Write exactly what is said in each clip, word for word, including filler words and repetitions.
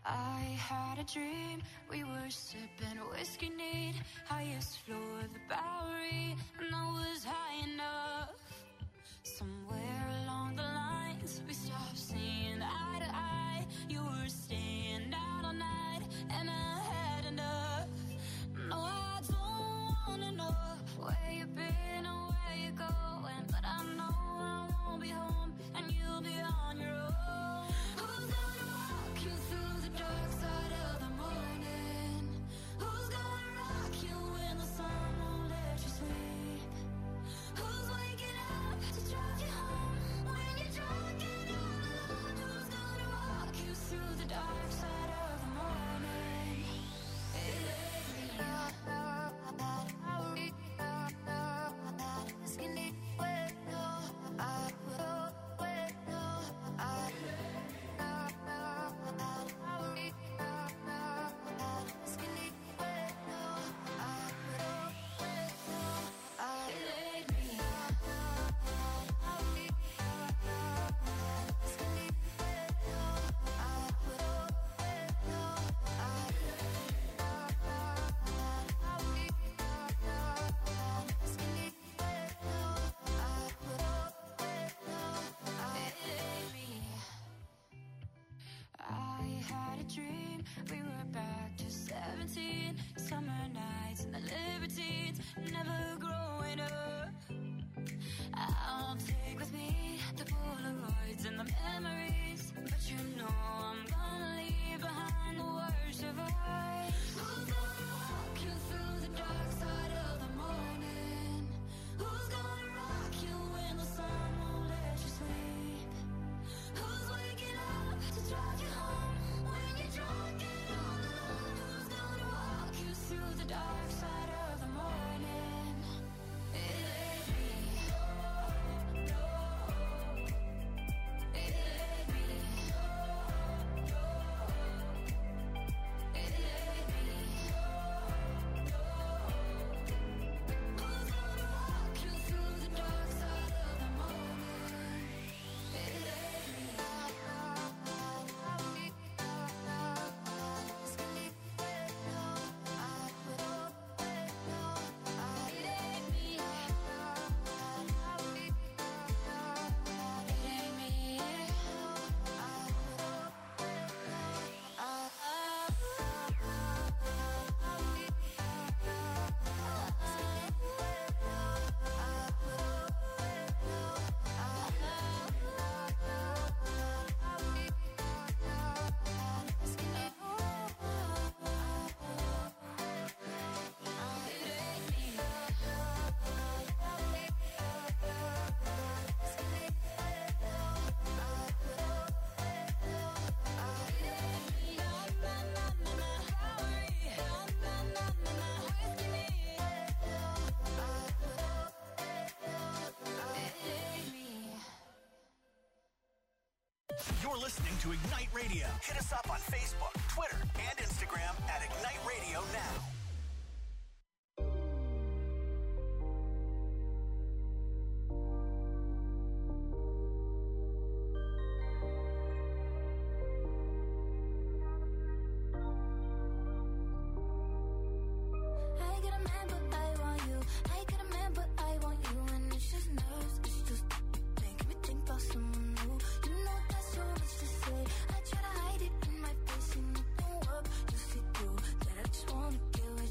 I had a dream, we were sipping whiskey neat, highest floor of the Bowery, and I was high enough. Somewhere along the lines, we stopped seeing eye to eye. You were staying out all night, and I had enough. No, I don't wanna know where you've been or where you're going, but I know I won't be home, and you'll be on your own. Who's gonna walk you through the dark side of the morning? Who's gonna rock you when the sun won't let you sleep? Who's waking up to drive you home when you're drunk and all alone? Who's gonna walk you through the dark side of the morning? It ain't me. Summer nights and the libertines, never growing up. I'll take with me the Polaroids and the memories, but you know I'm gonna leave behind the worst of us. Who's gonna walk you through the dark side of the morning? Who's gonna rock you when the sun won't let you sleep? Who's waking up to drive you home when you're drunk and all alone? Who's gonna walk you through the dark side of the morning? It ain't me. No, no. It ain't me. No, no. It ain't me. No, no. Who's gonna walk you through the dark side of the morning? It ain't me. You're listening to Ignite Radio. Hit us up on Facebook, Twitter, and Instagram at Ignite Radio Now. I try to hide it in my face and it don't work. You see through that I just wanna get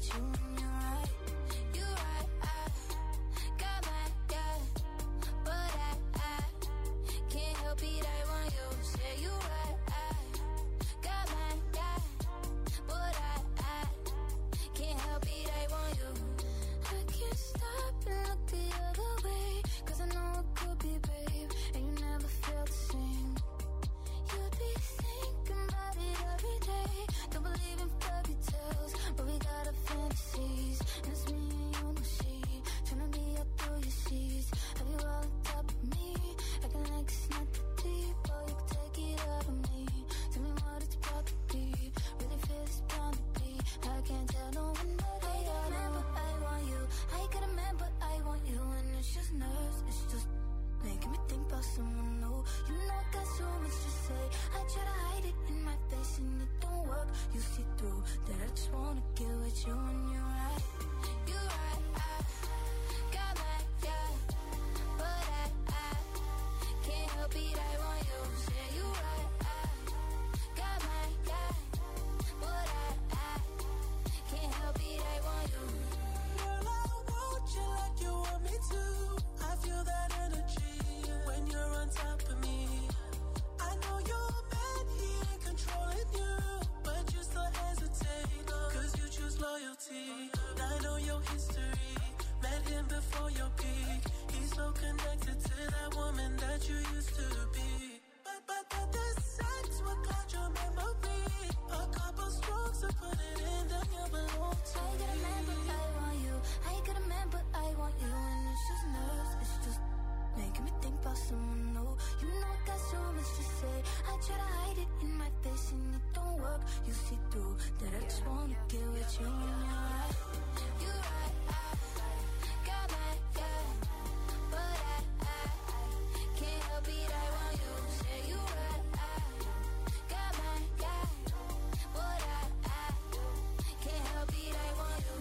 through, that I just wanna get with you when you're right. You're right, I got my guy, but I, I can't help it, I want you. Say you right, I got my guy, but I, I can't help it, I want you. Girl, I want you like you want me to. I feel that energy when you're on top of me. I know you're bad, he ain't controlling you, but you still hesitate, cause you choose loyalty. I know your history, met him before your peak. He's so connected to that woman that you used to be. But, but, but the sex will cloud your memory. A couple strokes to put it in, then you belong to I got a man, but I want you. I got a man, but I want you. And it's just nerves, it's just making me think about someone new. You know I got so much to say. I try to hide it in my face and it don't work. You see through that I just wanna get with you when you're right. You're right, I got my guy, but I, I can't help it, I want you. Say you right, I got my guy, but I, I can't help it, I want you.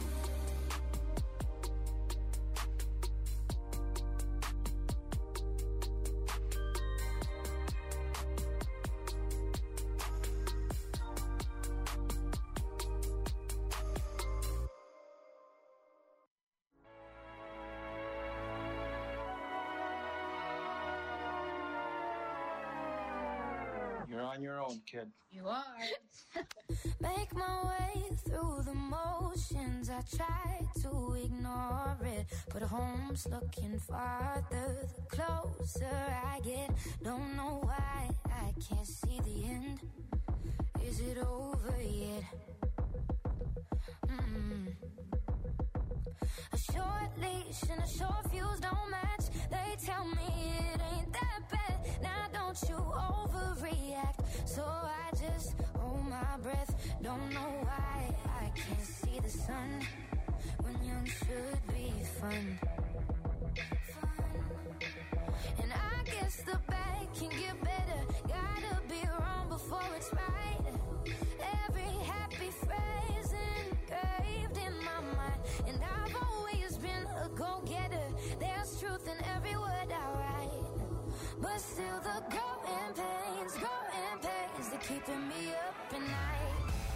You're on your own, kid. You are. Make my way through the motions. I try to ignore it, but home's looking farther the closer I get. Don't know why I can't see the end. Is it over yet? Mm-mm. A short leash and a short fuse don't match. They tell me it ain't that bad. Now don't you overreact. So I just hold my breath. Don't know why I can't see the sun when young should be fun. Fun. And I guess the bad can get better. Gotta be wrong before it's right. Every happy phrase engraved in my mind. And I've always been a go-getter. There's truth in every word I write. But still the growing pains, growing pains, they're keeping me up at night.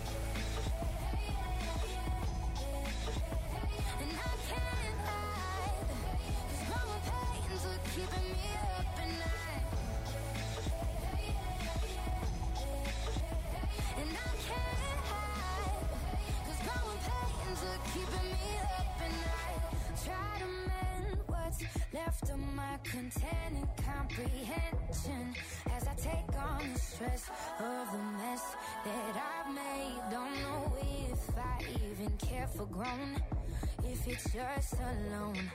And I can't hide, 'cause growing pains are keeping me up at night. And I can't hide, 'cause growing pains are keeping me up at night. Try to mend what's left of my containing comprehension as I take on the stress of the mess that I've made. Don't know if I even care for grown, if it's just alone.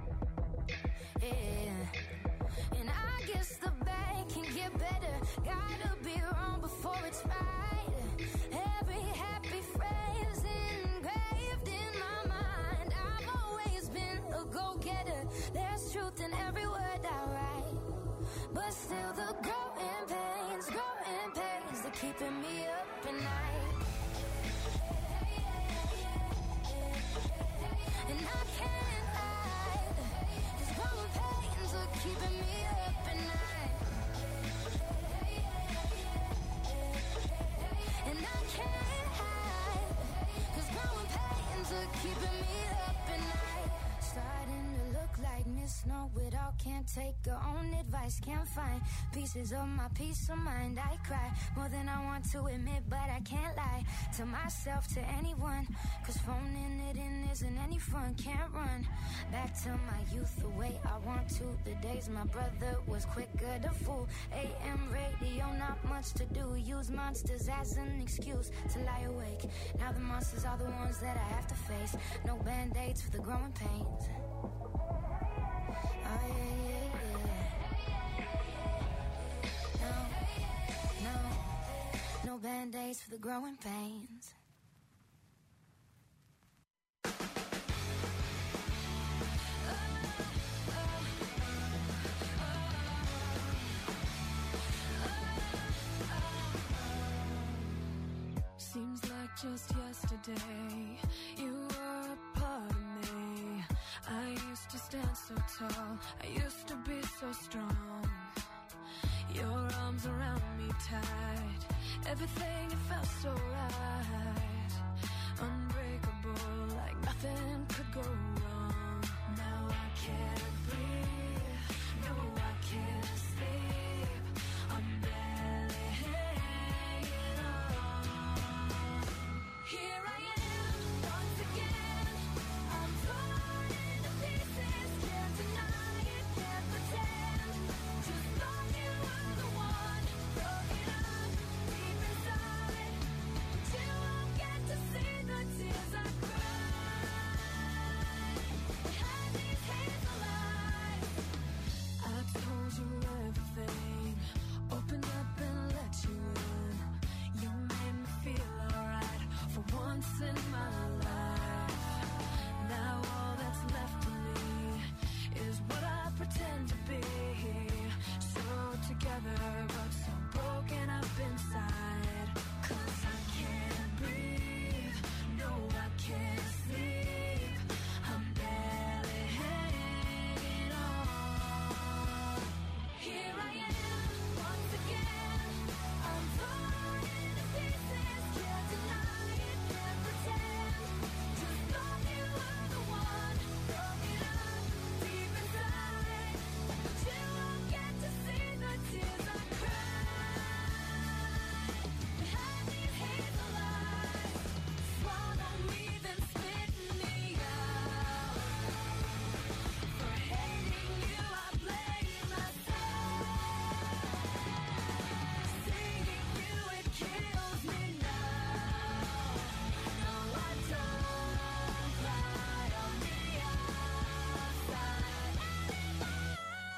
Yeah. And I guess the bad can get better. Gotta be wrong before it's right. Every happy phrase engraved in my mind. I've always been a go-getter. There's truth in every word I write. But still the growing pains, growing pains, they're keeping me up at night. And I can't hide, 'cause growing pains are keeping me up at night. And I can't hide, 'cause growing pains are keeping me up at night. Starting to look like Miss Know-It-All. Can't take her own advice. Can't find pieces of my peace of mind. I cry more than I want to admit, but I can't lie to myself, to anyone, 'cause phoning it in isn't any fun. Can't run back to my youth the way I want to. The days my brother was quicker to fool. A M radio, not much to do. Use monsters as an excuse to lie awake. Now the monsters are the ones that I have to face. No band-aids for the growing pains. Oh yeah, yeah, yeah. No, no, no band-aids for the growing pains. Seems like just yesterday tall. I used to be so strong. Your arms around me tight. Everything, it felt so right. Unbreakable, like nothing could go wrong. Now I can't breathe. No, I can't sleep. I'm barely hanging on. Here I am, once again. I'm torn into pieces. Can't deny it, can't pretend. Just thought you were the one. Broken up deep inside. But you won't get to see the tears I cry behind these hazel eyes. I told you everything. Opened up and let you in. You made me feel alright for once in my life. Now all that's left of me is what I pretend to be. So together but so broken up inside. 'Cause I can't breathe. No, I can't sleep. I'm barely hanging on. Here I am, once again. I'm torn into pieces. Can't deny it, can't pretend. Just thought you were the one. Broken up deep inside. But you won't get to see the tears I cry behind these hazel eyes. Swallow me, then spit me out. For hating you, I blame myself. Seeing you, it kills me now. No, I don't cry on the outside anymore.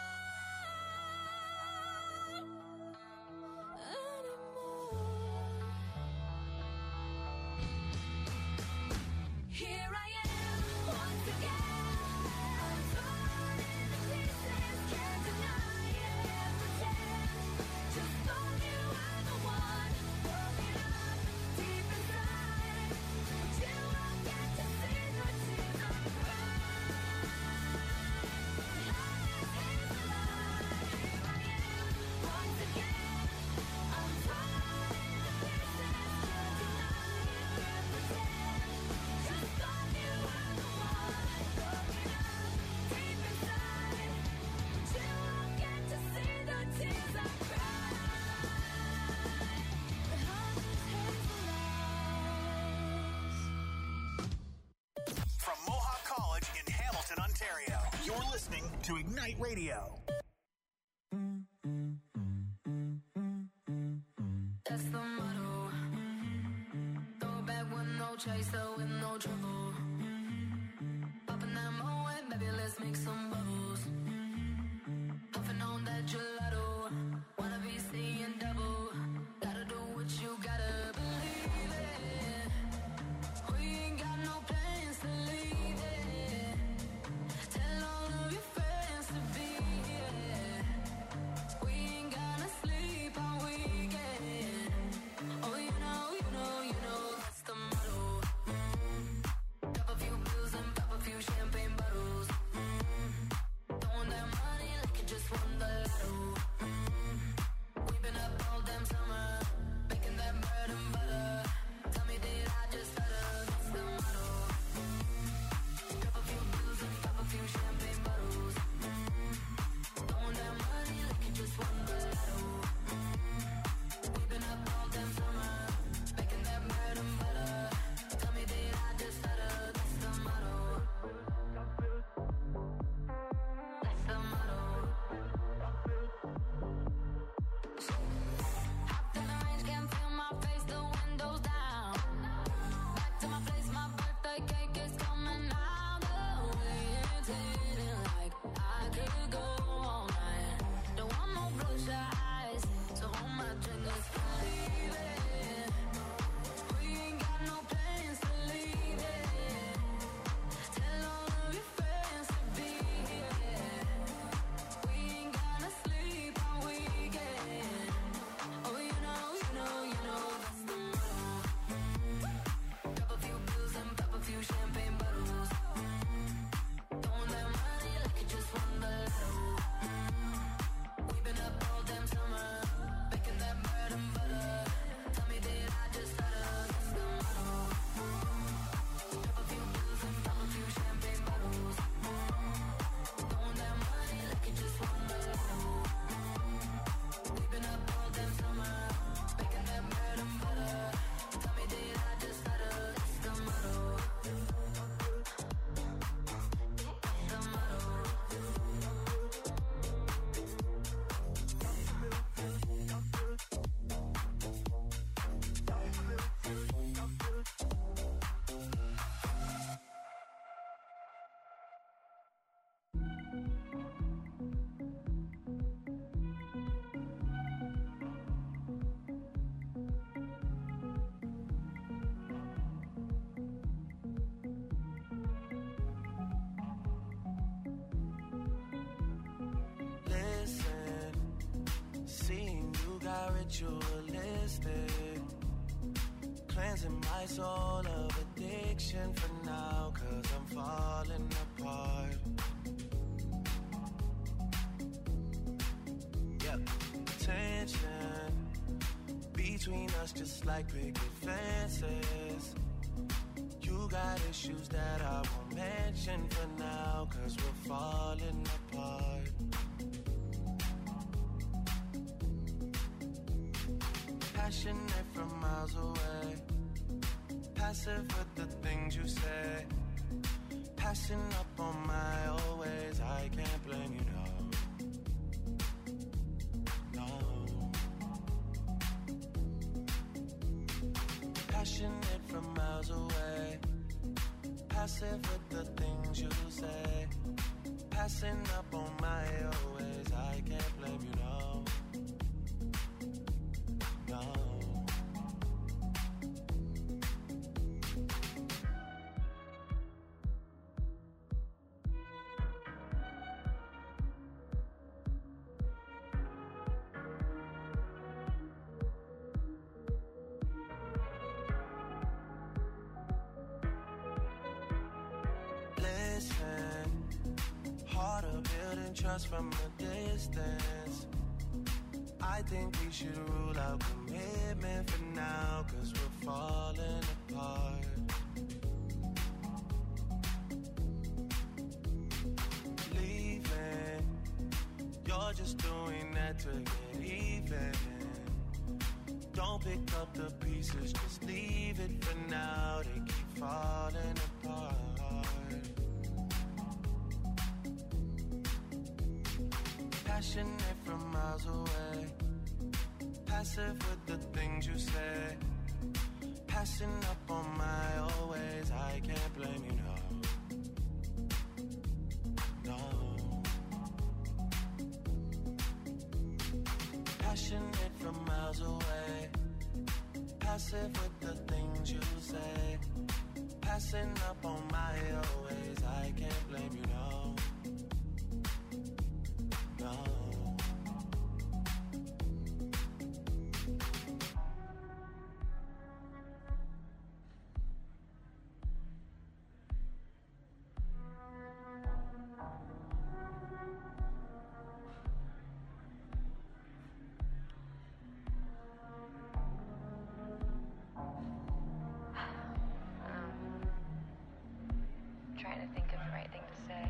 Here I am, once again. I'm torn into pieces. Can't deny it, can't pretend. Just thought you were the one. Broken up deep inside. But you won't get to see the tears I cry behind these hazel eyes. Here I am, once again. I'm torn into pieces. Can't deny it, can't pretend. Just thought you were the one. Broken up deep inside. But you won't get to see the tears I cry behind these hazel eyes. From Mohawk College in Hamilton, Ontario, you're listening to Ignite Radio. That's the motto. Throw back with no chaser, with no trouble. Popping that Moet, baby, let's make some bubbles. Puffing on that gelato. Wanna be seeing double. Gotta do what you gotta believe it. We ain't got no plans to leave it. Tell all of your friends to be here. We ain't gonna sleep all weekend. Oh, you know, you know, you know, that's the motto. got ritualistic, cleansing my soul of addiction for now, cause I'm falling apart. Yep, tension between us just like picket fences. You got issues that I won't mention for now, cause we're falling apart. Passionate from miles away, passive with the things you say, passing up on my old ways. I can't blame you, no, no. Passionate from miles away, passive with the things you say, passing up on my old ways. I can't blame you, no, no. Trust from a distance. I think we should rule out commitment for now, cause we're falling apart. Leaving, you're just doing that to get even. Don't pick up the pieces, just leave it for now. They keep falling apart. Passionate from miles away, passive with the things you say, passing up on my old ways. I can't blame you, no, no. Passionate from miles away, passive with the things you say, passing up on my old ways. I can't blame you, no, no. Trying to think of the right thing to say.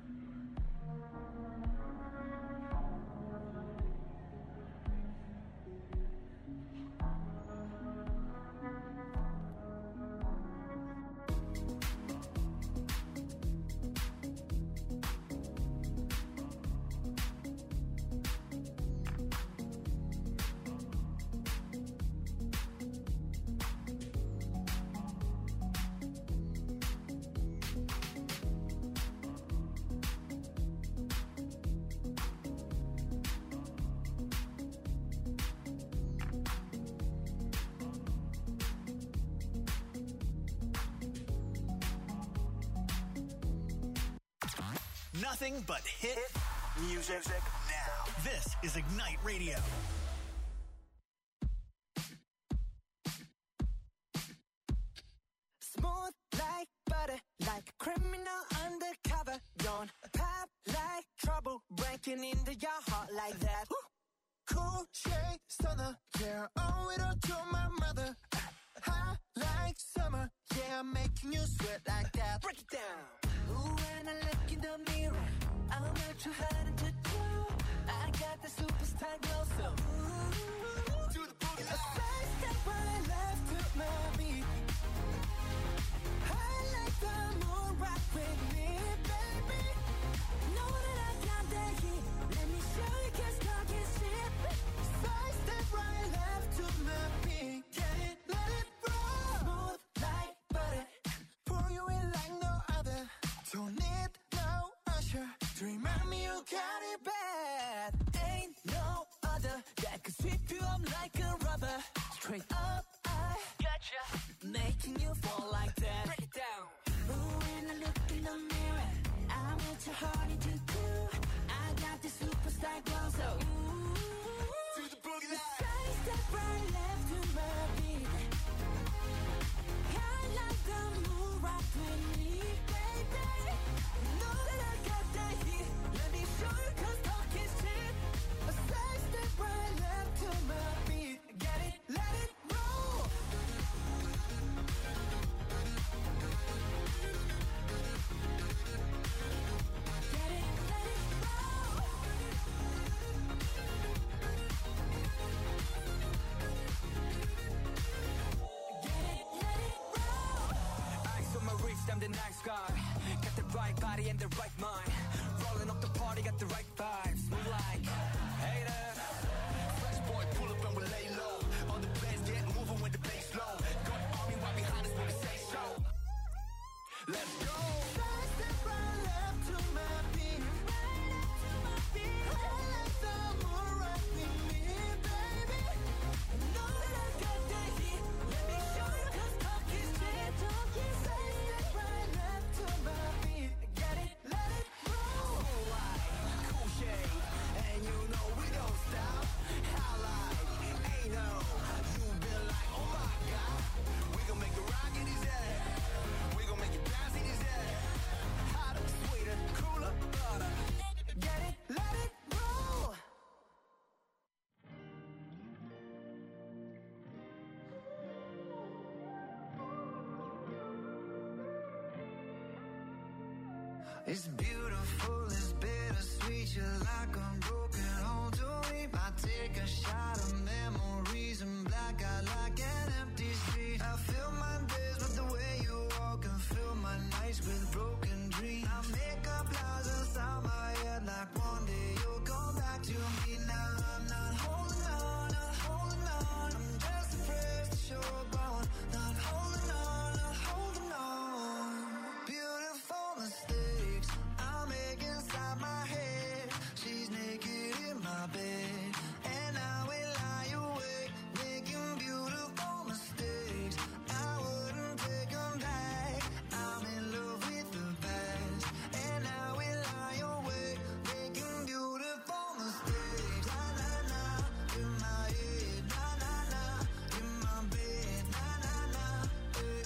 Nothing but hit music now. This is Ignite Radio. Smooth like butter, like a criminal undercover. Don't pop like trouble, breaking into your heart like that. Cool shade stunner, yeah, owe it all to my mother. Hot like summer, yeah, I'm making you sweat like that. Break it down. Ooh, when I look in the mirror, I'm not too hard to do. I got the superstar glow, so ooh, do the boogie. A side step right left to my beat. I like the moon rock with me, baby. Know that I got the heat. Let me show you, cause talk is cheap. Side step right left to my beat. Get it, let it roll. Smooth like butter, pour you in like no other. Don't need no usher to remind me you got it bad. Ain't no other that could sweep you up like a rubber. Straight up, I gotcha, making you fall like that. Break it down. Ooh, when I look in the mirror, I'm not too hard to do. I got the superstar glow, so ooh, to the boogie line. night sky. Got the right body and the right mind. Rolling up the party, got the right vibes. Move like haters. Fresh boy, pull up and we lay low. All the players get moving with the bass low. Got army right behind us when we say so. Let's go. Side step right left to my beat. Right up to my beat. Feel like summer right with me, baby. Know that I got that heat. Let me show you 'cause talk is cheap. Talk is side step right left to my beat. Get it, let it roll. Cool light, cool shade, and you know we don't stop. Highlight, ain't no. You been like, oh my God. We gon' make it rock in his head. We gon' make it bounce in his head. Hotter, sweeter, cooler, butter. Get it, let it roll. It's beautiful, it's bittersweet. You're like a broken home to me. I take a shot of memories and black out like an empty street. I fill my days with the way you walk and fill my nights with broken dreams. I make up lies inside my head like one day you'll come back to me. Now I'm not holding on, not holding on. I'm just afraid to show up on. Not holding on, not holding on. Beautiful mistakes I make inside my head. She's naked in my bed, and I will lie awake, making beautiful mistakes. I wouldn't take them back. I'm in love with the past, and I will lie awake, making beautiful mistakes. Na na na, in my head, na na na, in my bed, na na na, eh.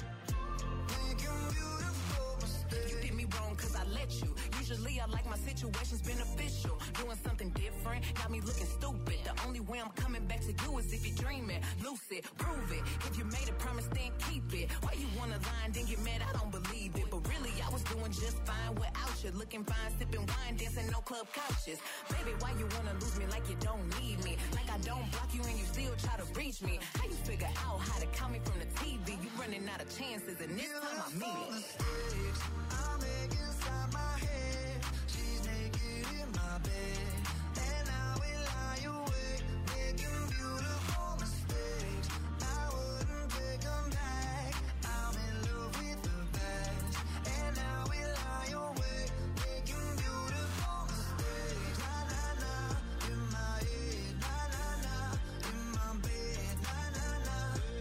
Making beautiful mistakes. You did me wrong cause I let you. Usually I like my situations beneficial. Doing something different, got me looking stupid. The only way I'm coming back to you is if you're dreaming. Lucid, prove it. If you made a promise, then keep it. Why you wanna lie and then get mad? I don't believe it. But really, I was doing just fine without you. Looking fine, sipping wine, dancing no club couches. Baby, why you wanna lose me like you don't need me? Like I don't block you and you still try to reach me. How you figure out how to call me from the T V? You running out of chances and this time I mean it. Mistakes I make inside my head. She's naked in my bed, and I will lie awake, making beautiful mistakes. I wouldn't take them back. I'm in love with the past, and I will lie awake, making beautiful mistakes. Na na na, in my head, na na na, in my bed, na na na,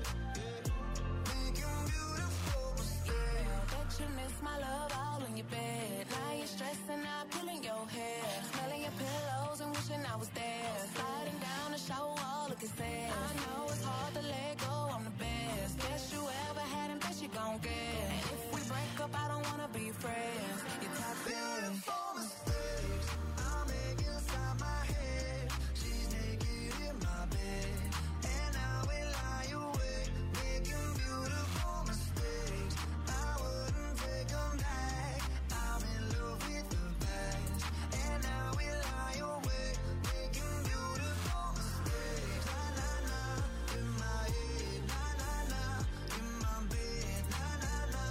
making beautiful mistakes. Bet you miss my love all in your bed. Now you're stressing out, pulling your hair, smelling your pillows and wishing I was there. Sliding down the shower wall, looking sad. I know it's hard to let go, I'm the best. Best you ever had and best you gon' get. And if we break up, I don't wanna be friends. You're toxic. Beautiful mistakes I make inside my head. She's naked in my bed, and I will lie awake, making beautiful mistakes. I wouldn't take them back. I'm in love with the past, and I will lie awake, making beautiful mistakes. Na na na, in my head, na na na, in my bed, na na na,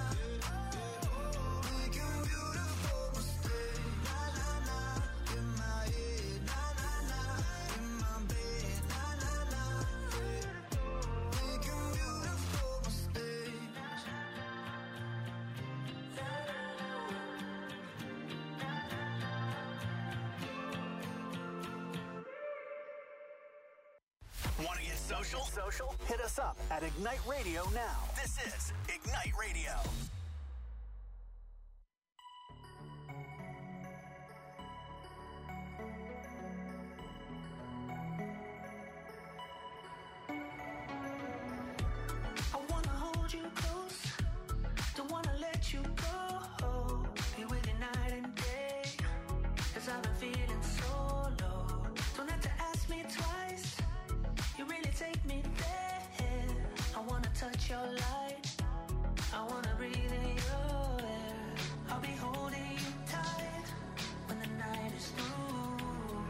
making beautiful mistakes. Na na na, in my head, na na na, in my bed, na na na, making beautiful mistakes. Want to get social? Social? Hit us up at Ignite Radio now. This is Ignite Radio. I wanna hold you close, don't wanna let you go. Be with you night and day, 'cause I've been feeling so low. Don't have to ask me twice, you really take me there. I wanna touch your light, I wanna breathe in your air. I'll be holding you tight when the night is through.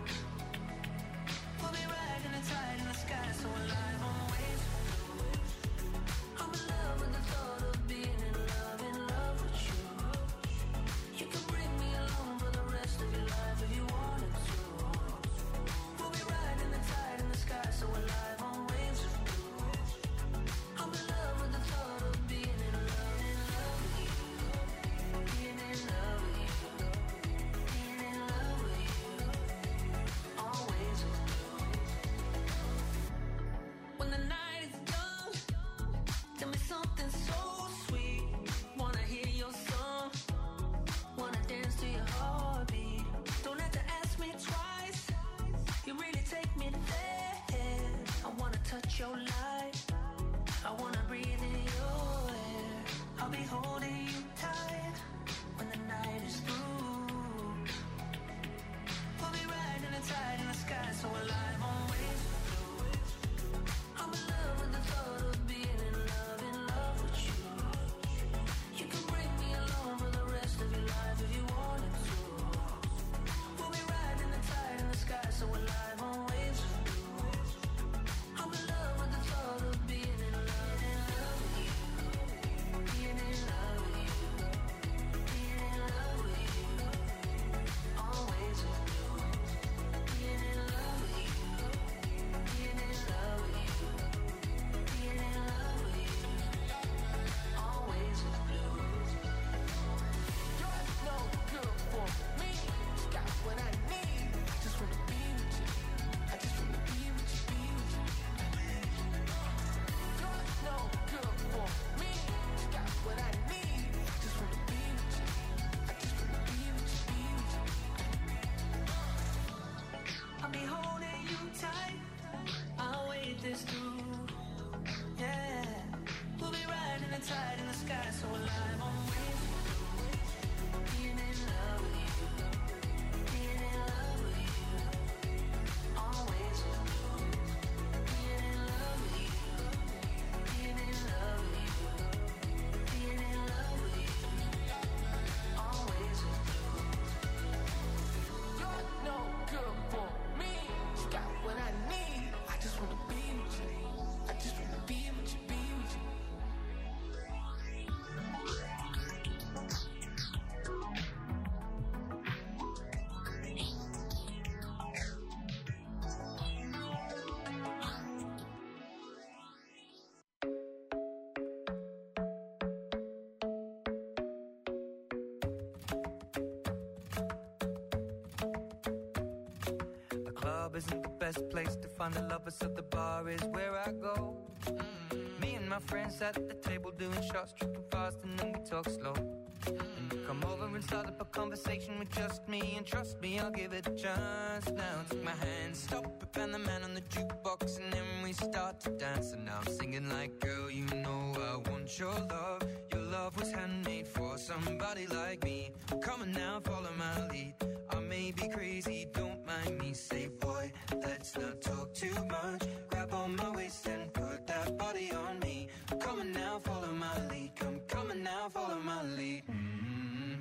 We'll be riding the tide in the sky, so alive on waves. I'm in love with the thought of being in love, in love with you. your light. I wanna breathe in your air. I'll be holding you tight when the night is through. We'll be riding the tide in the sky, so alive on waves. I'm in love with the thought of being in love, in love with you. You can bring me along for the rest of your life if you wanted to. We'll be riding the tide in the sky, so alive on waves. I'm in love with the thought of being in love, in love with you. Being in love with you. Being in love with you. Always with you. Being in love with you. Being in love with you. Being in love with you. Always with you. You're no good for me. You got what I need. I just wanna be with you. I just wanna be with you, be with you. You're no good for me. You got what I need. I just wanna be with you. I just wanna be with you, be with you. I'll be holding you tight. I'll wait this through. Yeah. We'll be riding the tide in the sky, so alive on waves. Being in love with you. Being in love with you. Always with you. Being in love with you. Being in love with you. Being in love with you. Always with you. You're no good for me. You got what I need. I just wanna be with you. I just wanna be with you, be with you. The club isn't the best place to find the lovers, so the bar is where I go. Mm. Me and my friends sat at the table doing shots, tripping fast, and then we talk slow. And you come over and start up a conversation with just me, and trust me, I'll give it a chance. Now take my hand, stop it, and the man on the jukebox, and then we start to dance. And now I'm singing like, girl, you know I want your love. Your love was handmade for somebody like me. Come on now, follow my lead. I may be crazy, don't mind me. Say, boy, let's not talk too much. Grab on my waist and put that body on me. Come on now, follow my lead. Come, come on now, follow my lead. Mm-hmm.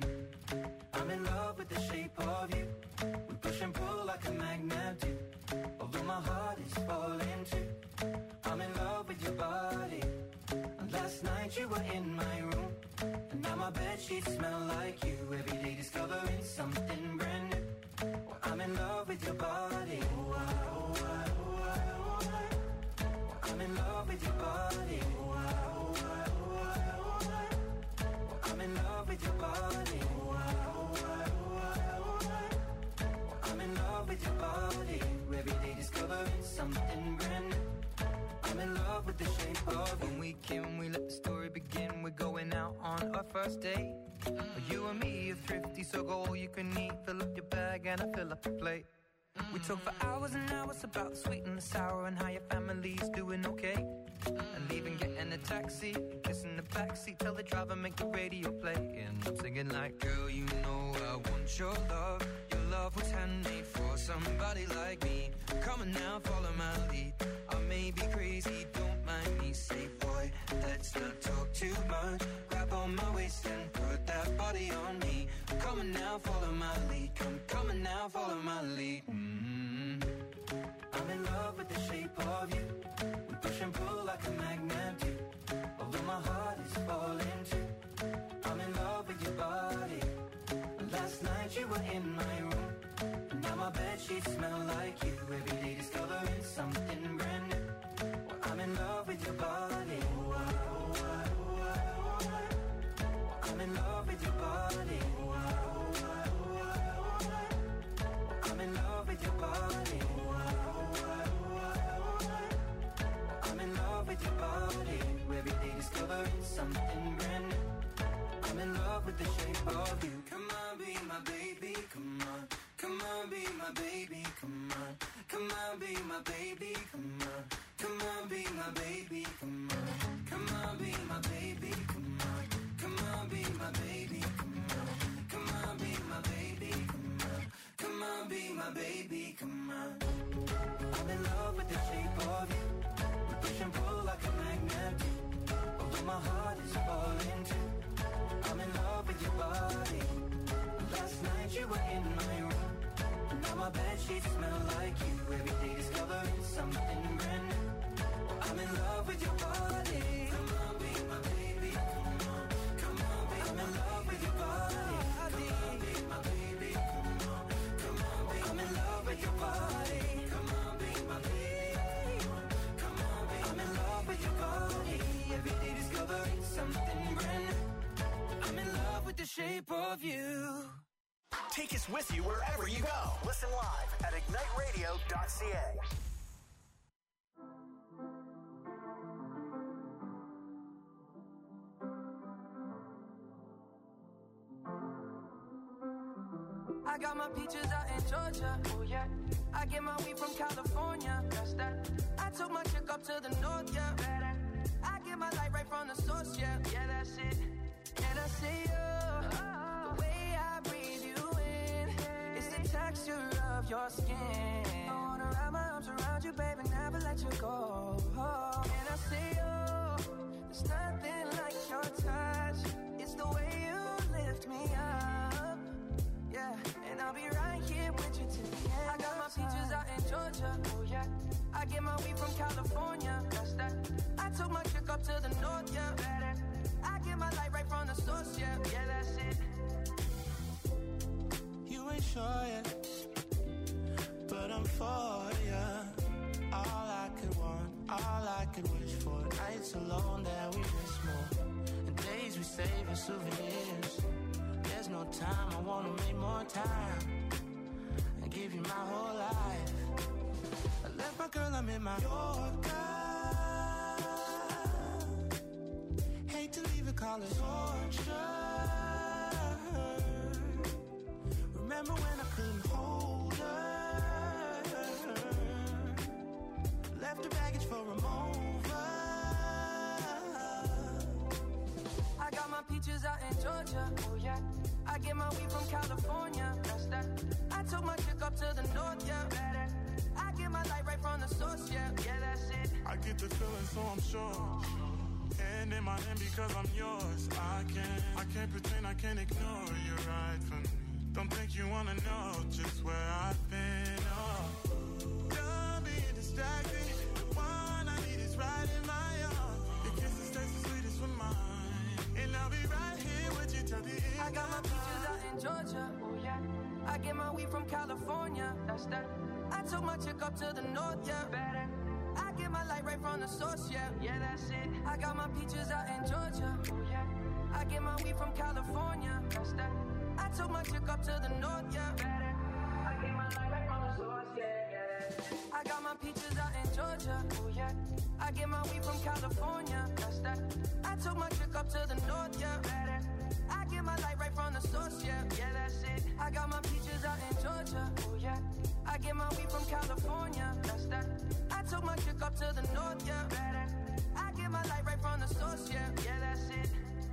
I'm in love with the shape of you. We push and pull like a magnet do. Although my heart is falling too. I'm in love with your body. And last night you were in my room. And now my bedsheets smell like you. Every day discovering something brand new. Well, I'm in love with your body. Oh, I, oh, I, oh, I, oh, I. Well, I'm in love with your body. Oh, I, oh, I, oh, I, oh, I. Well, I'm in love with your body. Oh, I, oh, I, oh, I, oh, I. Well, I'm in love with your body. Every day discovering something brand new. I'm in love with the shape of you. When we came, we let the story begin. We're going out on our first date. Mm. You and me are thrifty, so go all you can eat. Fill up your bag and I fill up the plate. Mm. We talk for hours and hours about the sweet and the sour and how your family's doing okay. Mm. And leaving, getting a taxi, kissing the backseat, tell the driver make the radio play. And I'm singing like, girl, you know I want your love. Your love was handmade for somebody like me. Come on now, follow my lead. I may be crazy, don't mind me. Say, boy, let's not talk too much. Grab on my waist and put that body on me. Come on now, follow my lead. Come, come on now, follow my lead. Mm-hmm. I'm in love with the shape of you. We push and pull like a magnet do. Although my heart is falling too. I'm in love with your body. Last night you were in my room. And now my bedsheets smell like you. Every day discovering something brand new. Well, I'm in love with your body. Oh, I, oh, I, oh, I, oh, I. Well, I'm in love with your body. Oh, I, oh, I, oh, I, oh, I. Well, I'm in love with your body. Oh, I, oh, I, oh, I, oh, I. Well, I'm in love with your body. Every day discovering something brand new. I'm in love with the shape of you. Come on, be my baby, come on. Come on, be my baby, come on. Come on, be my baby, come on. Come on, on, be my baby, come on. Come on, be my baby, come on. Come on, be my baby, come on. Come on, be my baby, come on. Come on, be my baby, come on. I'm in love with the shape of you. We push and pull like a magnet do. Although my heart is falling too. I'm in love with your body. Last night you were in my room. Now my bed sheets smell like you. Every day discovering something brand new. I'm in love with your body. Come on, be my baby. Come on, come on, be I'm in love with your body. Come on, be my baby. Come on, come on, be I'm in love with your body. Come on, be my baby. Come on, be I'm in love with your body. Every day discovering something brand new. I'm in love with the shape of you. Take us with you wherever you go. Listen live at ignite radio dot c a. I got my peaches out in Georgia, oh yeah. I get my weed from California, that's that. I took my chick up to the north, yeah. Better. I get my light right from the source, yeah. Yeah, that's it. And I see you, the way I breathe you in, it's the texture of your skin. I wanna wrap my arms around you, baby, never let you go. Oh, and I see you, there's nothing like your touch. It's the way you lift me up. Yeah, and I'll be right here with you till the end. I got my peaches out in Georgia, oh yeah. I get my weed from California, that's that. I took my chick up to the north, yeah. Better. I get my light right from the source, yeah. Yeah, that's it. You ain't sure yet, but I'm for ya. All I could want, all I could wish for. Nights alone that we miss more, and days we save as souvenirs. There's no time, I wanna make more time and give you my whole life. I left my girl, I'm in my Yorker. Hate to leave it, call it torture. Remember when I couldn't hold her? Left the baggage for a mover. I got my peaches out in Georgia, oh yeah. I get my weed from California, that's that. I took my chick up to the north, yeah. Better. I get my light right from the source, yeah. Yeah, that's it. I get the feeling, so I'm sure. And in my hand because I'm yours. I can't, I can't pretend, I can't ignore you right from me. Don't think you wanna know just where I've been. Oh, done being distracted. The one I need is right in my arms. Your kisses taste the sweetest with mine, and I'll be right here with you till the end. I got my peaches out in Georgia, oh yeah. I get my weed from California, that's that. I took my chick up to the north, yeah. Better. I get my light right from the source, yeah. Yeah, that's it. I got my peaches out in Georgia, oh yeah. I get my weed from California, that's that. I took my chick up to the north, yeah. Better. I get my light right from the source, yeah, yeah. I got my peaches out in Georgia, oh yeah. I get my weed from California, that's that. I took my chick up to the north, yeah. Better. I get my light right from the source, yeah. Yeah, that's it. I got my peaches out in Georgia, oh yeah. I get my weed from California, that's that. I took my chick up to the north, yeah. Better. I get my light right from the source, yeah. Yeah, that's it.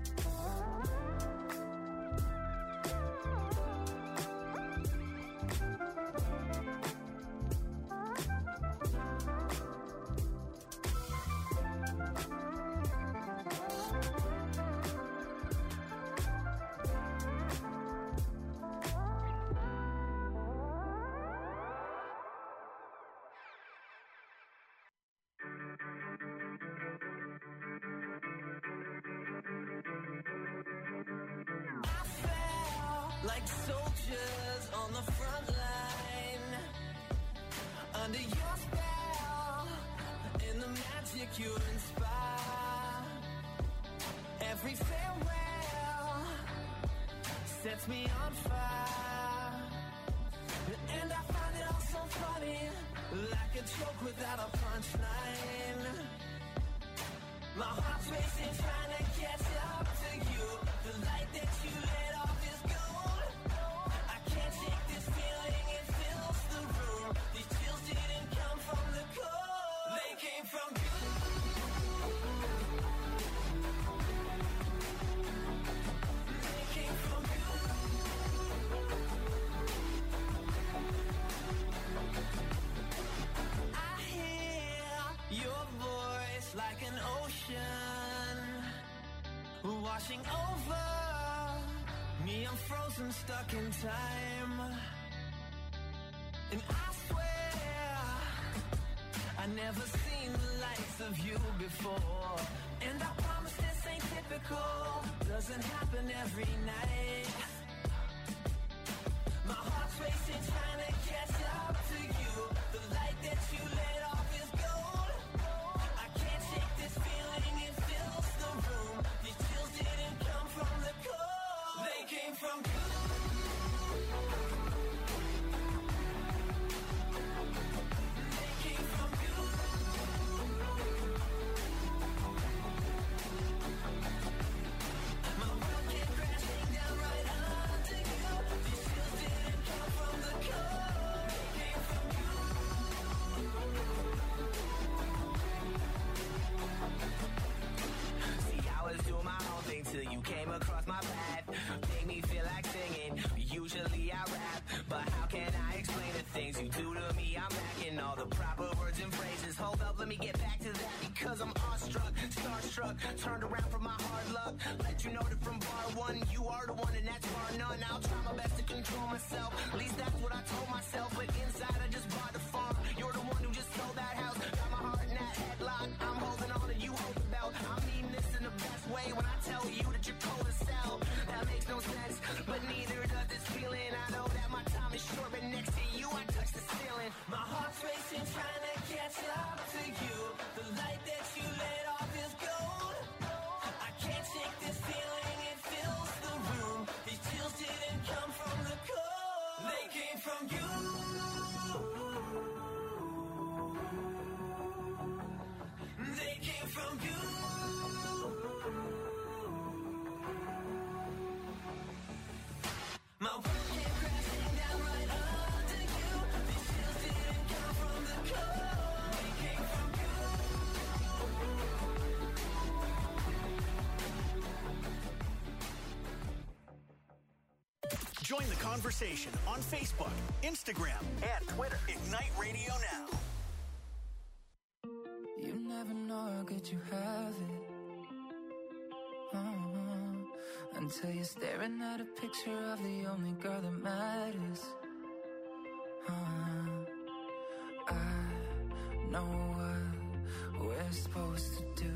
Like soldiers on the front line, under your spell, in the magic you inspire. Every farewell sets me on fire, and I find it all so funny, like a joke without a punchline. My heart's racing, trying to catch up to you. The light that you let off is gold. I can't shake this feeling, it fills the room. These chills didn't come from the cold, they came from you. washing over me. I'm frozen, stuck in time. And I swear I never seen the likes of you before. And I promise this ain't typical, doesn't happen every night. My heart's racing, trying to catch up to you. The light that you lit off is gold. I can't shake this feeling, it fills the room. These chills didn't come from the cold, they came from you. Till you came across my path, made me feel like singing. Usually I rap, but how can I explain the things you do to me? I'm lacking all the proper words and phrases. Hold up, let me get back to that, because I'm awestruck, starstruck, turned around from my hard luck. Let you know that from bar one, you are the one and that's bar none. I'll try my best to control myself, at least that's what I told myself. But inside I just bought the farm. You're the one who just sold that house, got my heart in that headlock. I'm holding on and you hold the belt. I'm meaning this in the best way when I tell you that you're cold as hell. That makes no sense, but neither does this feeling. I know that my time is short, but next to you I touch the ceiling. My heart's racing, trying to catch up to you. The light that you lit off is gold. I can't shake this feeling, it fills the room. These chills didn't come from the cold, they came from you. They came from you. My world came crashing down right under you. These chills didn't come from the cold, they came from you. Join the conversation on Facebook, Instagram, and Twitter. Ignite Radio Now. You never know how good you have it. Uh-huh. Until you're staring at a picture of the only girl that matters. Uh-huh. I know what we're supposed to do.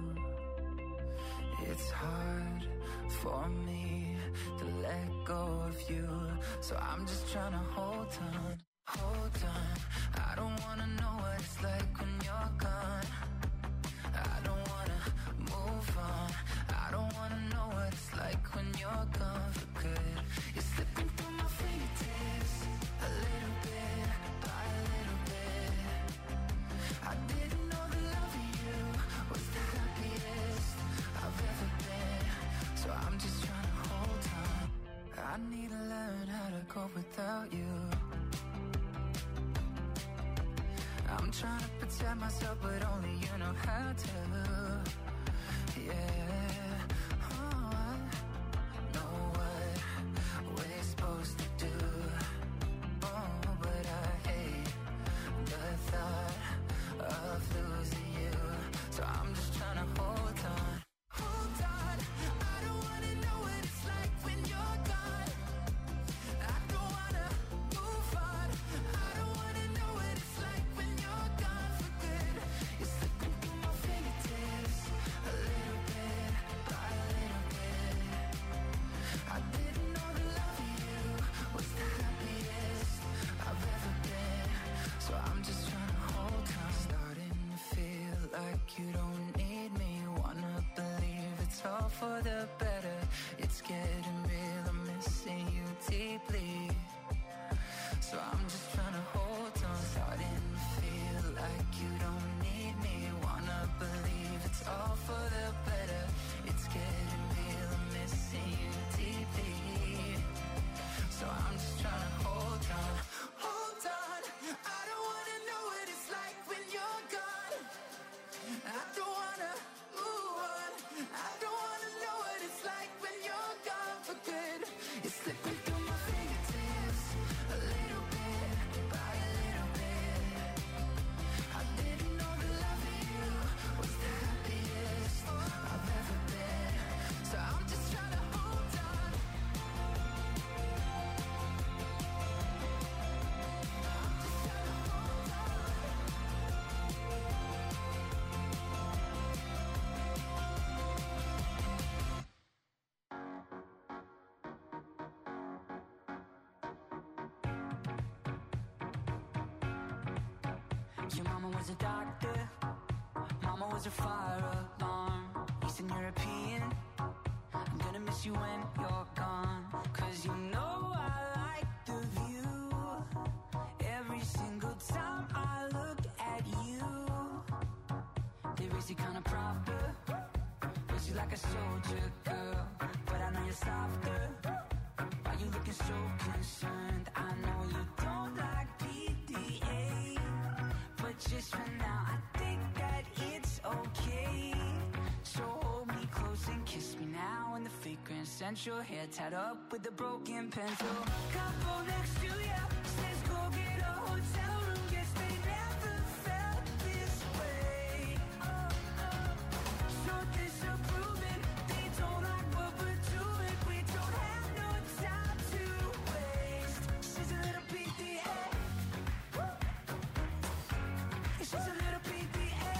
It's hard for me to let go of you, so I'm just trying to hold on, hold on. I don't wanna know what it's like when you're gone. I don't wanna move on. I don't wanna know what it's like when you're gone for good. You're slipping through my fingertips, a little bit by a little bit. I didn't know the love of you was the happiest I've ever been, so I'm just trying to hold on. I need to learn how to cope without you. I'm trying to protect myself, but only you know how to. Yeah, oh, I know what we're supposed to do. Oh, but I hate the thought of losing you, so I'm just trying to hold on. Hold on, I don't wanna know what it's like when you're gone. I don't wanna move on. I don't wanna know what it's like when you're gone for good. You're slipping through my fingertips, a little bit by a little bit. I didn't know the love of you was the happiest I've ever been, so I'm just trying to hold on. Starting to feel like you don't need me. Wanna believe it's all for the better. It's getting real, I'm missing you deeply, so I'm just trying to hold on. Starting to feel like you don't need me. Wanna believe it's all for the better. It's getting real, I'm missing you deeply, so I'm just trying to hold on. Hold on, I don't wanna know what it's like when you're gone. I don't wanna move on. I don't wanna know what it's like when you're gone for good. You're slipping through my fingertips, a little bit Your mama was a doctor, mama was a fire alarm. Eastern European, I'm gonna miss you when you're gone. Cause you know I like the view. Every single time I look at you, they raise you kinda proper, raise you like a soldier girl. But I know you're softer. Why you looking so concerned? I know you don't like P D A, but just for now I think that it's okay. So hold me close and kiss me now in the fake Grand Central. Hair tied up with a broken pencil. Couple next to ya says go get a hotel room. Guess they never felt this way. Oh, oh. So disapproving, they don't like what we're doing. We don't have no time to waste. She's a little P D A. She's a little P D A.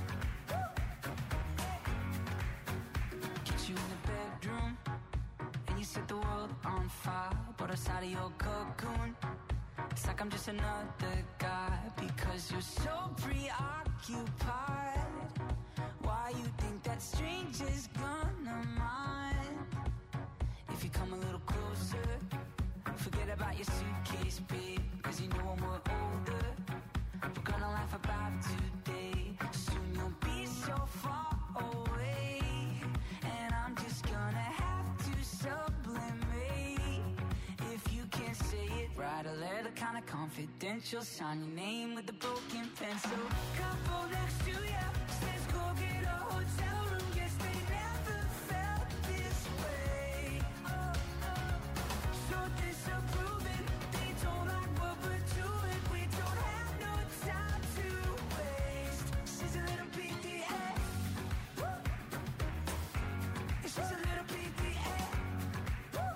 Get you in the bedroom and you set the world on fire. But outside of your cocoon, it's like I'm just another guy. Because you're so preoccupied. Why you think that stranger's gonna mind? If you come a little closer, forget about your suitcase, babe. Cause you know when we're older, we're gonna laugh about today. Soon you'll be so far away, and I'm just gonna have to sublimate. If you can't say it, write a letter kinda confidential. Sign your name with a broken pencil. Couple next to ya says go get a hotel room. Guess they never felt this way. Oh, oh. So disapproving, they don't like what we're doing. We don't have no time to waste. She's a little P D A. Woo. She's a little P D A. Woo.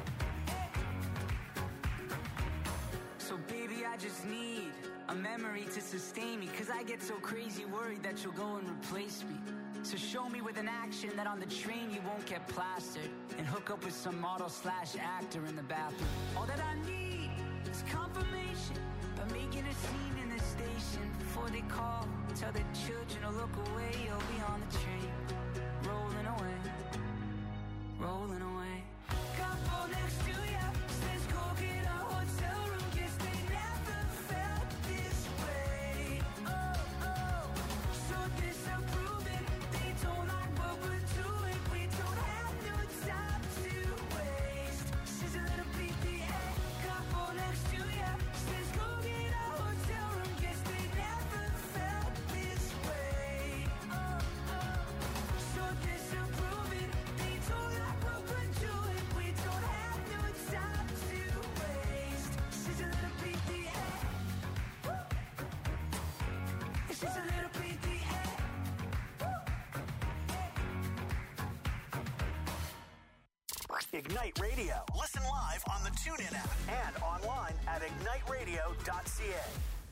So baby, I just need a memory to sustain me. Cause I get so crazy worried that you'll go and replace me. So show me with an action that on the train you won't get plastered, and hook up with some model slash actor in the bathroom. All that I need is confirmation by making a scene in the station. Before they call, tell the children to look away. You'll be on the train, rolling away, rolling away. Couple next to ya says go get a hotel room. Guess they never felt this way. Oh, oh. So disapproving, they don't like what we're doing. We don't have no time to waste. She's a little P D A. Couple next to ya says go get a hotel room. Guess they never felt this way. Oh, oh. So disapproving, they don't like what we're doing. We don't have no time to waste. She's a little P D A. Woo. She's a little P D A. Ignite Radio. Listen live on the TuneIn app and online at ignite radio dot c a.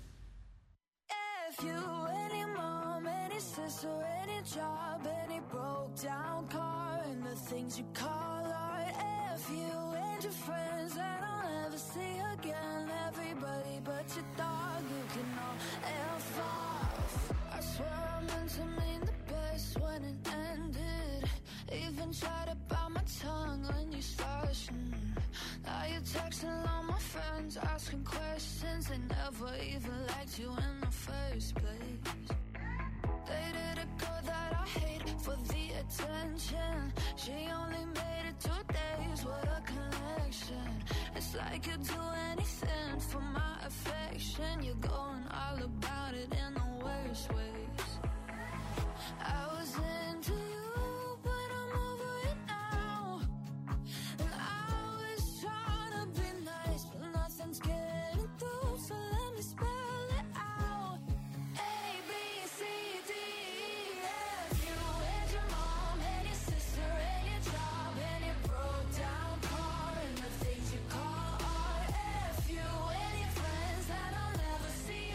If you, any mom, any sister, any job, any broke down car, and the things you call art. If you and your friends that I'll never see again, everybody but your dog, you can all F off. I swear I meant to mean the best when it ended. Even tried to bite my tongue when you started. Mm. Now you're texting all my friends, asking questions. They never even liked you in the first place. Dated a girl that I hate for the attention. She only made it two days, what a connection. It's like you'd do anything for my affection. You're going all about it in the worst ways. I was into you, but I'm over it now. And I was trying to be nice, but nothing's getting through. So let me spell it out. A, B, C, D, E, F. You and your mom and your sister and your job and your broke down car and the things you call art. F you and your friends that I'll never see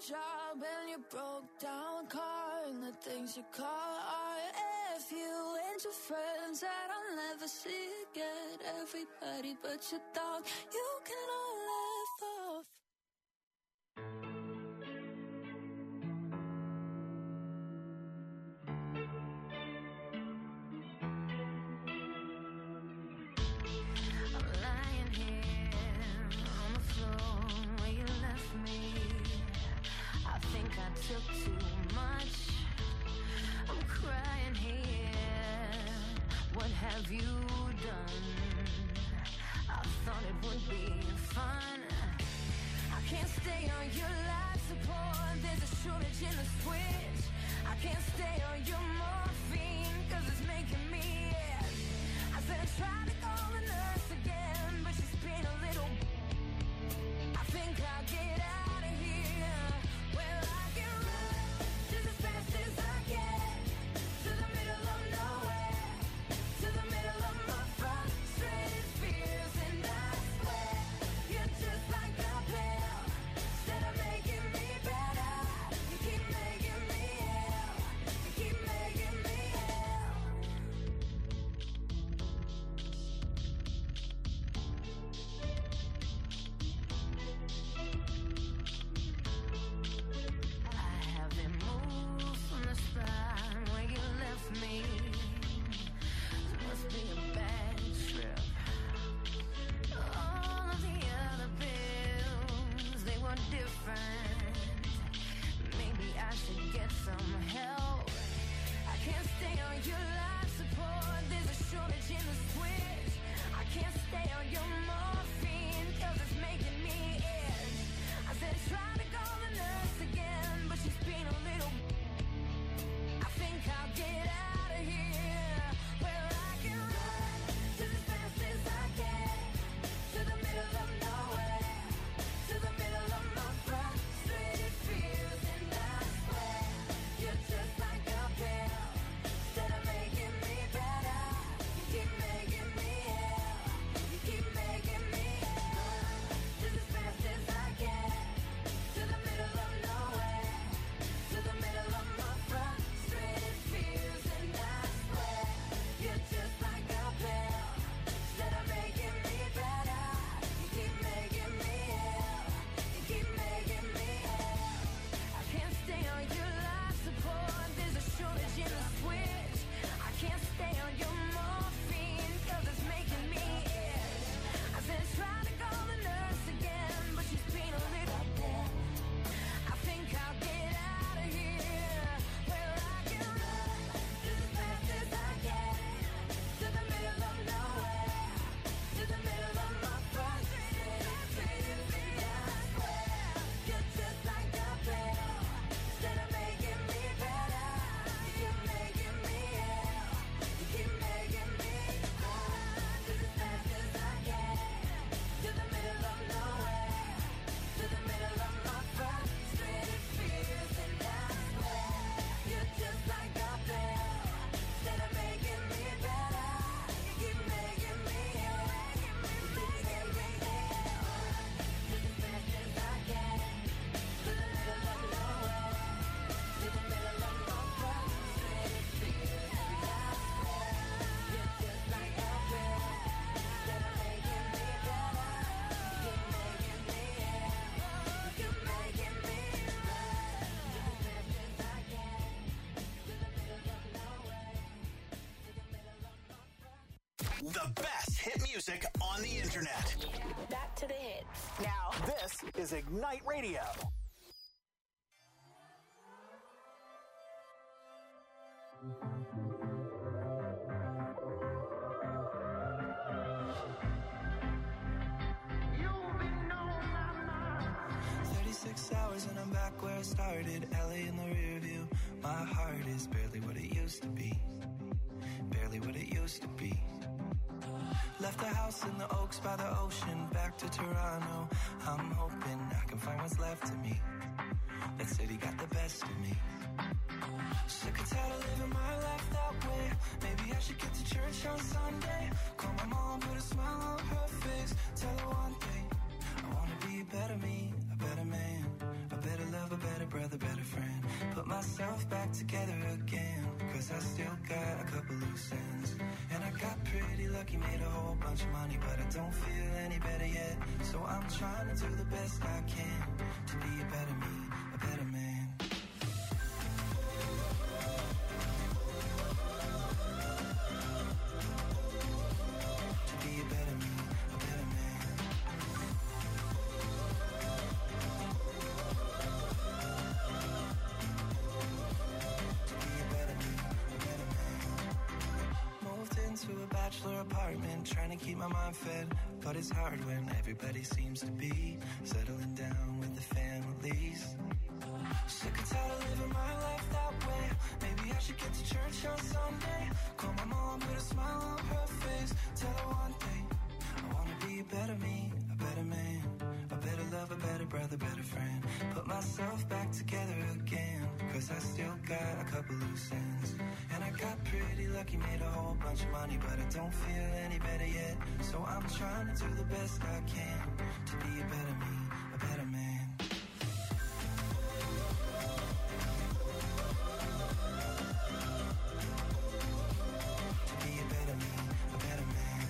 job and your broke down car and the things you call art. If you and your friends that I'll never see again, everybody but your dog, you can all laugh off. I'm lying here on the floor where you left me. I think I took too much. I'm crying here. What have you done? I thought it would be fun. I can't stay on your life support. There's a shortage in the switch. I can't stay on your morphine, cause it's making me ill. I said I tried to call the nurse again, but she's been a little. I think I'll get out of here. Well, I can run just as fast as I can to the middle of nowhere, to the middle of my frustrated fears, and I swear you're just like a pill. Instead of making me better, you keep making me ill. You keep making me ill. I haven't moved from the spot where you left me. It must be a bad trip. All of the other pills, they were different. Maybe I should get some help. I can't stay on your life support. There's a shortage in the switch. I can't stay on your morphine, cause it's making me itch. I said try to call the nurse again, but she's been a little. I think I'll get out of here. Well, I can run just as fast as I can to the middle of nowhere, to the middle of my frustrated fears, and I swear you're just like a pill. Instead of making me better, you keep making me ill. You keep making me ill. Just as fast as I can to the middle of nowhere, to the middle of my frustrated fears, and I swear you're just like a pill. Instead of making me better, you keep making me ill. You keep making me ill. I can't stay on your life support. There's a shortage in the switch. I can't stay on your morphine, cause it's making me itch. I said try to call the nurse again, but she's been a little dead. I think I'll get out of here. Well, I can run just as fast as I can to the middle of nowhere, to the middle of my frustrated fears, and I swear you're just like a pill. Instead of making me better, you keep making me ill. You keep making me run just as fast as I can to the middle of nowhere, to the middle of my frustrated fears, and I swear you're just like a pill. Instead of making me better, you keep making me ill. You keep making me ill. Just as fast as I can to the middle of nowhere, to the middle of my frustrated fears, and I swear you're just like a pill. Instead of making me better, you keep making me ill. You keep making me run just as fast as I can to the middle of nowhere, to the middle of my. The best hit music on the internet. Back to the hits. Now, this is Ignite Radio. thirty-six hours and I'm back where I started. L A in the rear view. My heart is barely what it used to be. Barely what it used to be. Left the house in the Oaks by the ocean. Back to Toronto. I'm hoping I can find what's left of me. That city got the best of me. Sick and tired of living my life that way. Maybe I should get to church on Sunday. Call my mom, put a smile on her face. Tell her one thing, I wanna be a better me, a better man, a better love, a better myself back together again, cause I still got a couple loose ends. And I got pretty lucky, made a whole bunch of money, but I don't feel any better yet. So I'm trying to do the best I can to be a better me, a better man. To be a better me, a better man. To be a better me, a better man. Moved into a bachelor apartment, trying to keep my mind fed, but it's hard when everybody seems to be settling down with the families. Sick and tired of living my life that way. Maybe I should get to church on Sunday. Call my mom, put a smile on her face. Tell her one thing, I wanna be a better me, a better man, a better lover, better brother, better friend. Put myself back together again, cause I still got a couple loose ends. And I got pretty lucky, made a whole bunch of money, but I don't feel any better yet. So I'm trying to do the best I can to be a better me, a better man. To be a better me, a better man.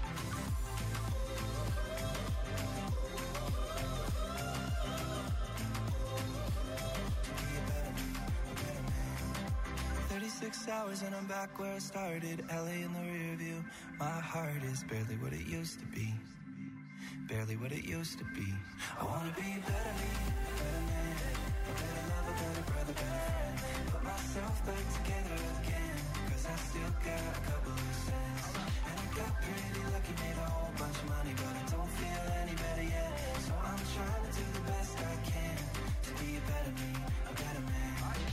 To be a better me, a better man. thirty-six hours and I'm back where I started. L A in the rear view. My heart is barely what it used to be. Barely what it used to be. I wanna be a better me, a better man, a better lover, better brother, better friend. Put myself back together again, cause I still got a couple loose ends. And I got pretty lucky, made a whole bunch of money, but I don't feel any better yet. So I'm trying to do the best I can to be a better me, a better man.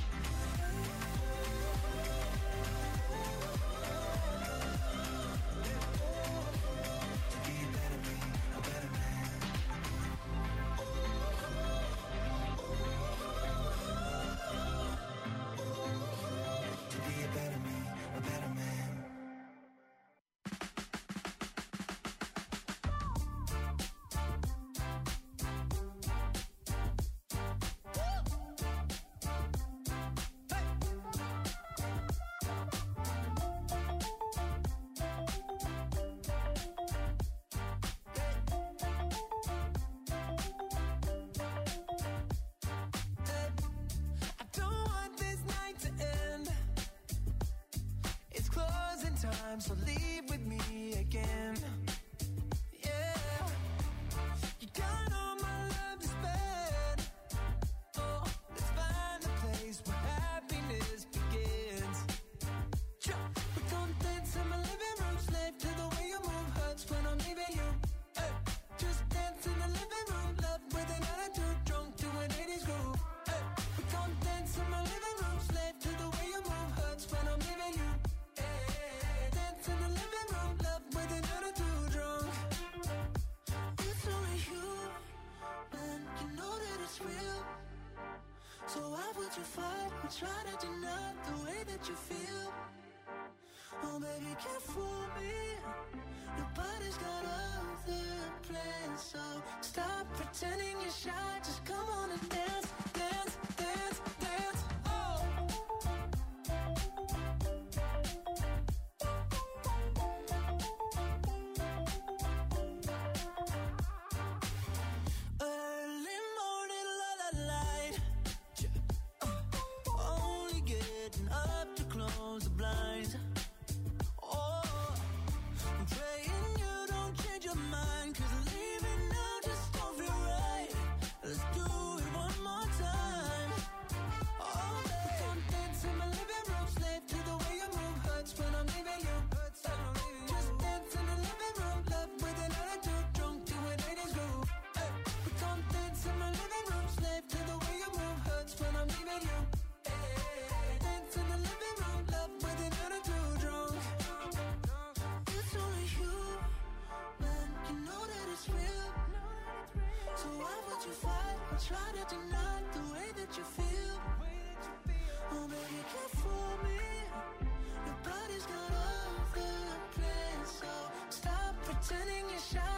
Time, so leave with me again. Yeah, you got all my love to spend. Oh, let's find a place where happiness begins. We gon' dance in my living room, slave to the way you move. Hurts when I'm leaving you. Hey, just dance in the living room, love with an attitude, drunk to an eighties groove. Hey, we gon' dance in my living room, slave to the way you move. Hurts when I'm leaving you. In the living room, love with an attitude drunk. It's only human, you know that it's real. So why would you fight or try to deny the way that you feel? Oh baby, can't fool me. Your body's got other plans, so stop pretending you're shy. Just come on and dance, dance, dance, dance. Oh. Early morning, la la light. Uh, only getting up to close the blinds. Oh, I'm praying you don't change your mind, cause leaving now just don't feel right. Let's do it one more time. Oh, babe, don't dance in my living room, slave to the way you move. Hurts when I'm leaving you. Just dance in the living room, love with an attitude, drunk to an eighties groove. Hey, we don't dance in my living room, slave to the way you move. Hurts when I'm leaving you. Hey, dance in the living room, love with an attitude, drunk. It's only you, man, you know that it's real. So why would you fight or try to deny the way that you feel? Oh baby, you can't fool me. Your body's got other plans, so stop pretending you're shy.